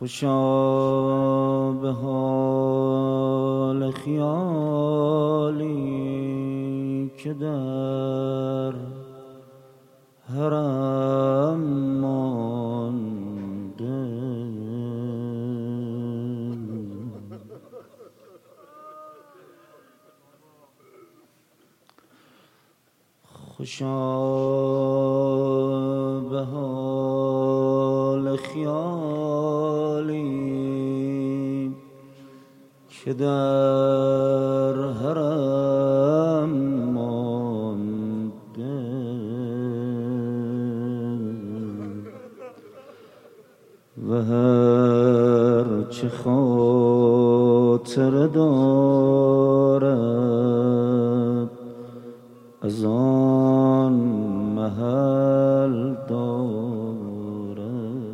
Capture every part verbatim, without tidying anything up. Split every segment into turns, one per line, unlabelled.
خوشا به حال خیالی که در حرم مانده، خوشا به حال خیالی که در حرم مانده و هر چه خاطر دارد از آن محل دارد.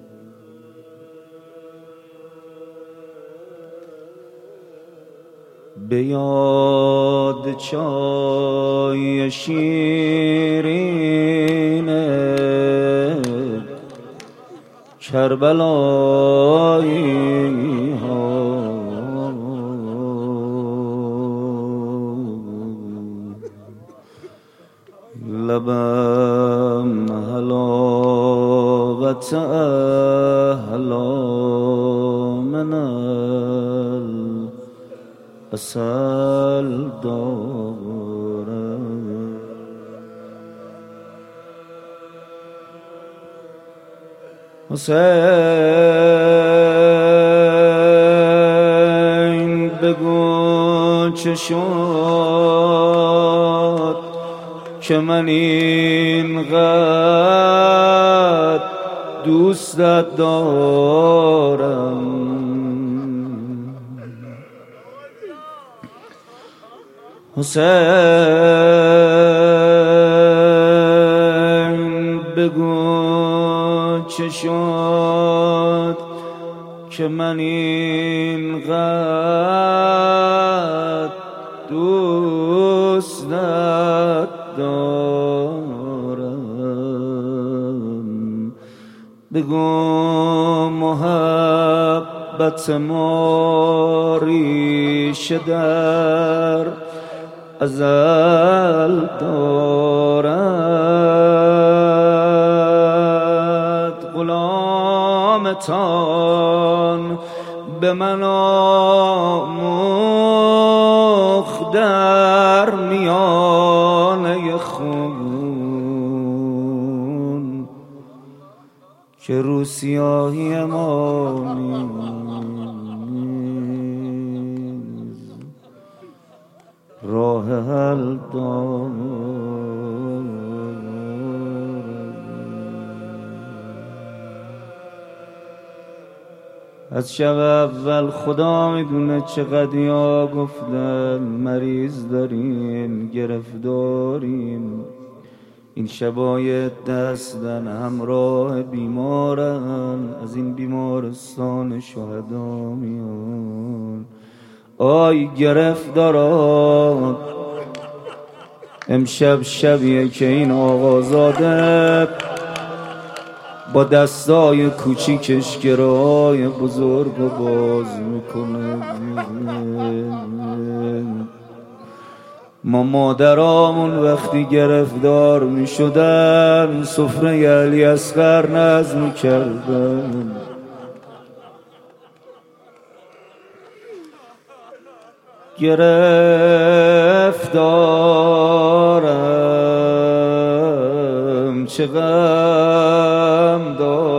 به یاد چای شیرین کربلایی ها لبم حلاوت احلا من العسل دارد. حسین بگو چه شد که من اینقدر دوستت دارم. حسین بگو چه شد که من اینقدر دوستت دارم. بگو محبت ما ریشه در ازل دارد. غلامتان به من آموخت در میانه خون که رو سیاهی ما راه حل دارد. از شب اول خدا میدونه چقدر یا گفتن مریض داریم، گرفتاریم. این شبای دستن همراه بیمارن، از این بیمارستان شهدا میان. آی گرفتاران، امشب شبیه که این آقازاده با دستای کوچیکش گره‌های بزرگ رو باز میکنه. ما مادرامون وقتی گرفتار میشدن سفره علی اصغر نظم میکردن. گرفتارم چه غم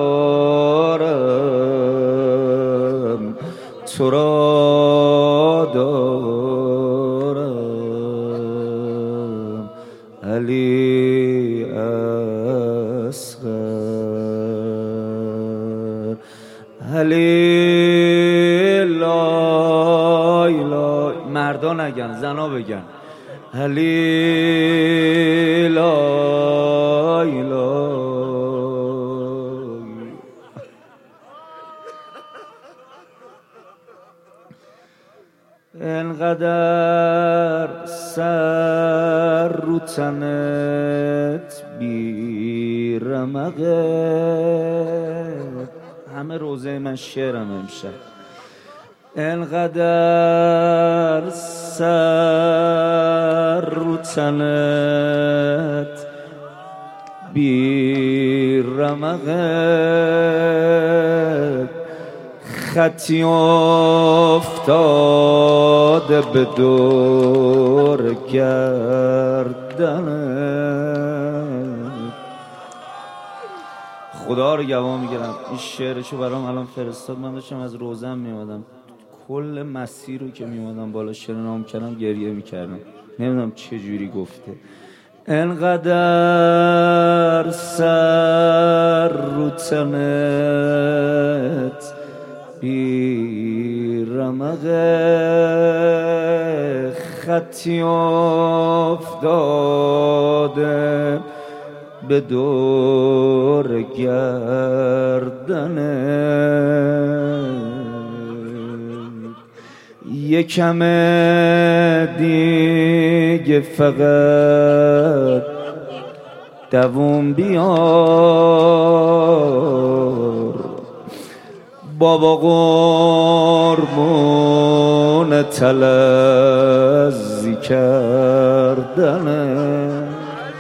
دارم، تو را دارم علی اصغر. علی لای لای، مردا نگن زنا بگن علی لای لای. انقدر سر رو تنت بی رمقه، همه همه روزه من شعرم امشب. انقدر سر رو تنت بی رمقت خطی افتاده به دور گردنت. خدا رو گواه میگیرم این شعرشو برام الان فرستاد. من داشتم از روزم میومدم، کل مسیر رو که میومدم بالا شعر نام کردم گریه میکردم، نمیدونم چه جوری گفته. انقدر سر رو تنت بی رمقه خطی افتاده به دور گردنت. یکم دیگه فقط دووم بیار بابا قربون تلذی کردنه.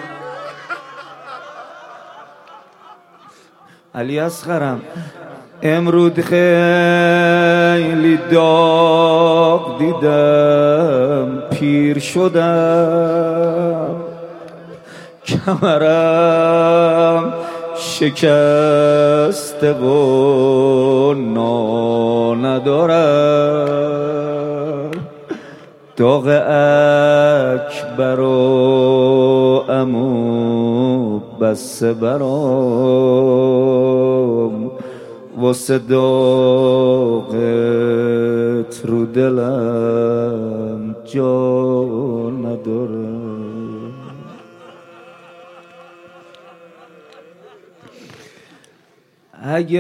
علی اصغرم امرود خیلی داغ دیدم، پیر شدم کمرم شکسته و نا ندارم. داغ اکبر و عمو بسته برام، واسه داغت رو دلم جا نداره. اگه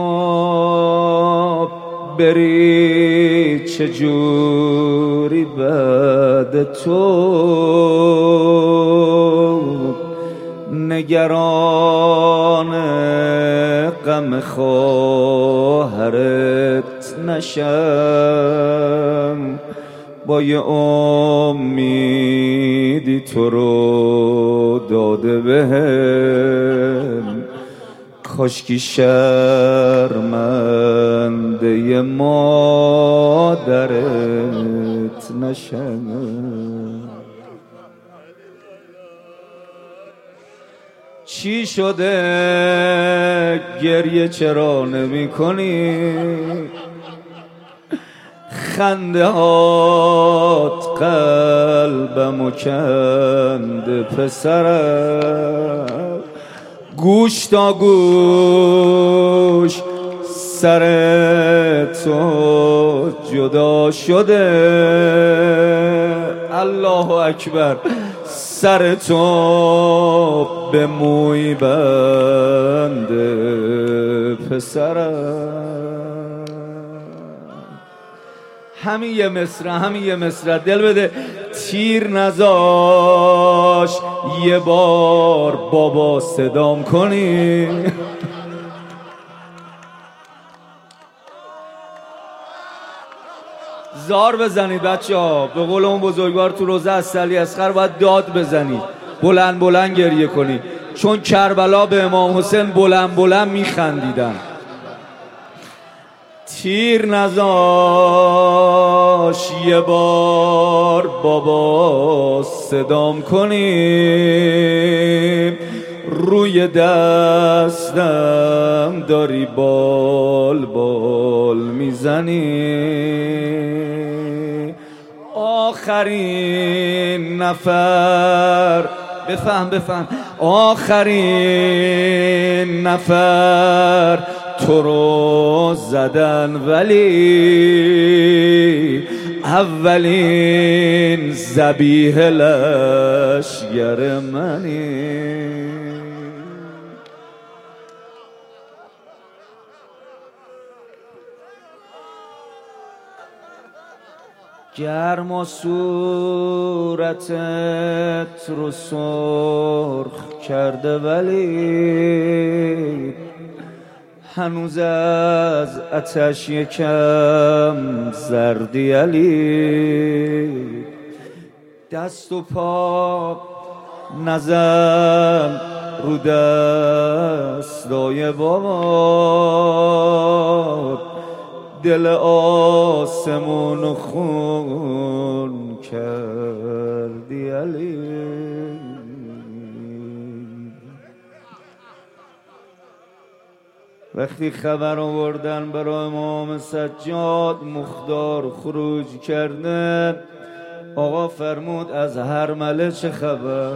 تو بری چجوری بعد تو نگران غم خواهرت نشم. با یه امیدی تو رو داده بهم، کاشکی شرمنده مادرت نشم. چی شده گریه چرا نمی کنی؟ خنده هات قلبمو کنده پسرم. گوش تا گوش سر تو جدا شده، الله اکبر سر تو به موی بنده پسرم. همین یه مصرع همین یه مصرع دل بده. تیر نزاش یه بار بابا صدام کنی. زار بزنید بچه ها، به قول اون بزرگوار تو روزه از علی اصغر باید داد بزنید، بلند بلند گریه کنید، چون کربلا به امام حسین بلند بلند میخندیدن. تیر نزاش یه بار بابا صدام کنی، روی دستم داری بال بال میزنی. آخرین نفر بفهم بفهم آخرین نفر تو رو زدن، ولی اولین ذبیح لشگر منی. گرم صورتت رو سرخ کرده، ولی هنوز از آتش یکم زردی علی، دست و پا نزن رو دستای بابا، دل آسمون و خون کردی علی. وقتی خبر آوردن برای امام سجاد مختار خروج کرده، آقا فرمود از هرمله چه خبر؟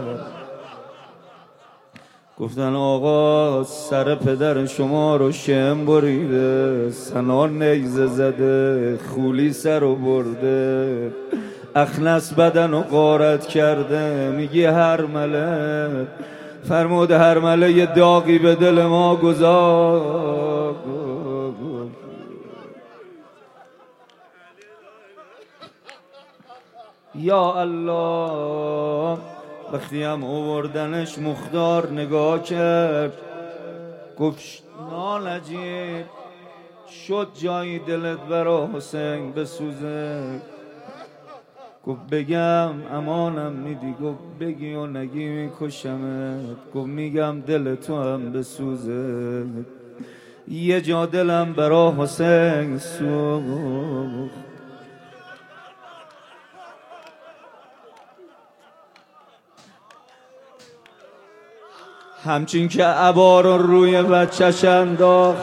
گفتن آقا سر پدر شما رو شم بریده، سنا نیزه زده، خولی سر رو برده، اخنس بدن رو غارت کرده، میگی هرمله؟ فرمود هرمله یه داغی به دل ما گذار. یا الله. وقتی هم آوردنش مختار نگاه کرد، گفت نالجیب شد جایی دلت برا حسین بسوزه؟ گفت بگم امانم میدی؟ گفت بگی و نگی میکشمت. گفت میگم دل تو هم بسوزه. یه جا دلم برا حسین سوخت. همچین که عبا رو روی بچه‌ش انداخت،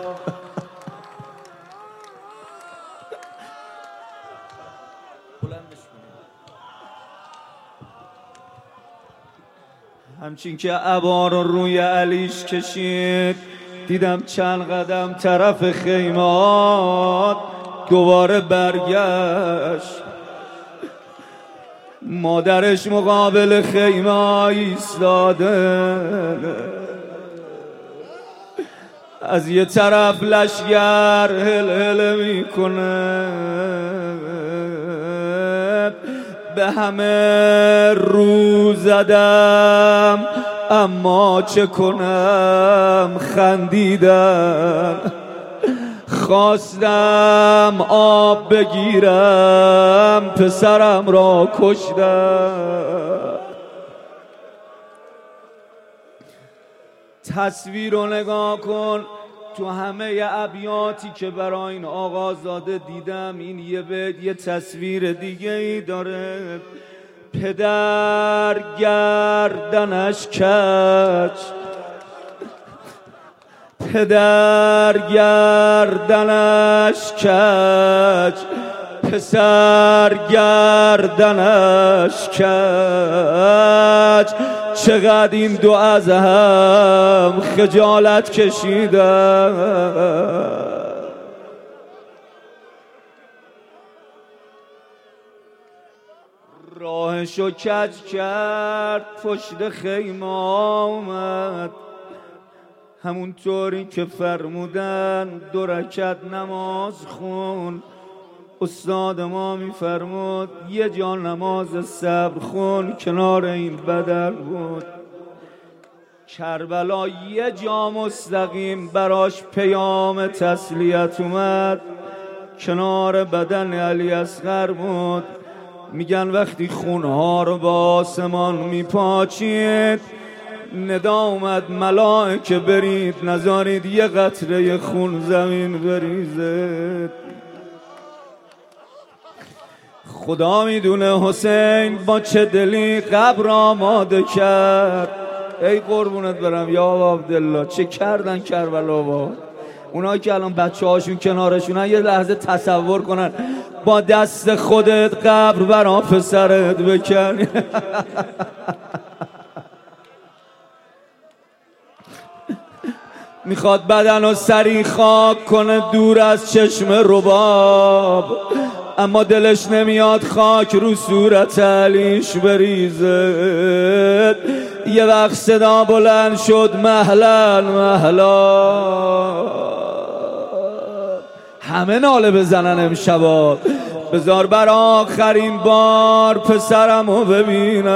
همچین که عبا رو روی علیش کشید، دیدم چند قدم طرف خیمات دوباره برگشت. مادرش مقابل خیمه ایستاده، از یه طرف لشگر هل هل میکنه، به همه رو زدم اما چه کنم خندیدم. خواستم آب بگیرم پسرم را کشتم. تصویر رو نگاه کن، تو همه ابیاتی که برای این آقازاده دیدم این یه بیت یه تصویر دیگه ای داره. پدر گردنش کج، پدر گردنش کج، پسر گردنش کج. چقدر این دو از هم خجالت کشیدن. راهشو کج کرد، پشت خیمه آمد، همونطوری که فرمودن دو رکعت نماز خون. استاد ما میفرمود یه جا نماز صبر خون کنار این بدن بود. کربلا یه جا مستقیم براش پیام تسلیت اومد، کنار بدن علی اصغر بود. میگن وقتی خونها رو با آسمان میپاچید، ندا اومد ملائکه برید نذارید یه قطره خون زمین بریزه. خدا میدونه حسین با چه دلی قبر آماده کرد. ای قربونت برم یا عبدالله، چه کردن کربلا با اونایی که الان بچه هاشون کنارشونن. یه لحظه تصور کنن با دست خودت قبر برا پسرت بکنی. میخواد بدن و سری خاک کنه دور از چشم رباب، اما دلش نمیاد خاک رو صورت علیش بریزه. یه وقت صدا بلند شد مهلا مهلا، همه ناله بزنن امشبا. بذار بر آخرین بار پسرمو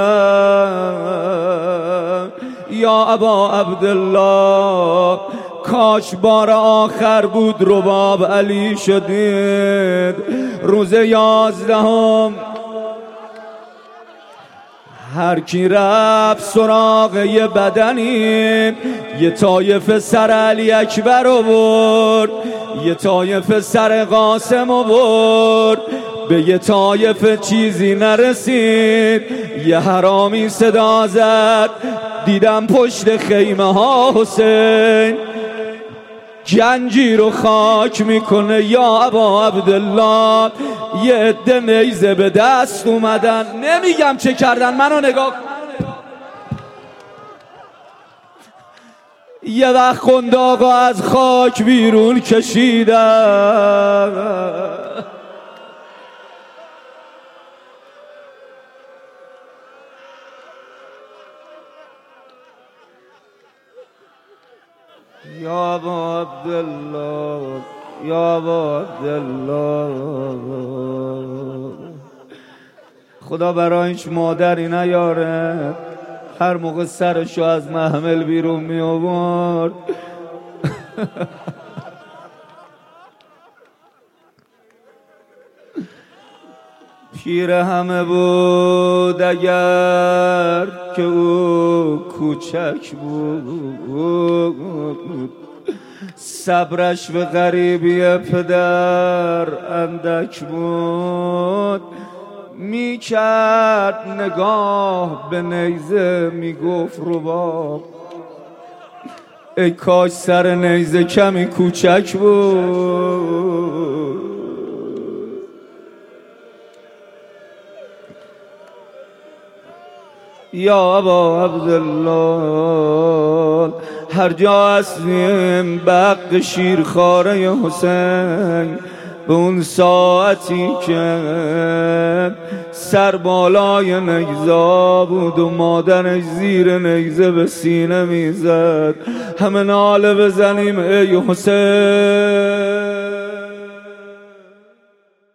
ببینم. یا ابا عبدالله کاش بار آخر بود رباب علی شدید روز یازدهم هر کی رفت سراغ یه بدنی یه طایف سر علی اکبر آورد یه طایف سر قاسم آورد به یه طایف چیزی نرسید یه حرامی صدا زد دیدم پشت خیمه ها حسین جنجیر رو خاک میکنه یا ابا عبدالله یه عده نیزه به دست اومدن نمیگم چه کردن منو نگاه یه وقت قنداقا از خاک بیرون کشیدن یا ابا عبدالله یا ابا عبدالله خدا برای هیچ مادری نیاره هر موقع سرشو از محمل بیرون می آورد پیر همه بود اگر که او کوچک بود صبرش به غریبی پدر اندک بود میکرد نگاه به نیزه میگفت رباب ای کاش سر نیزه کمی کوچک بود یا ابا عبدالله هر جا هستیم بق شیرخواره حسین به اون ساعتی که سر بالای نیزه بود و مادرش زیر نیزه به سینه میزد همه ناله بزنیم ای حسین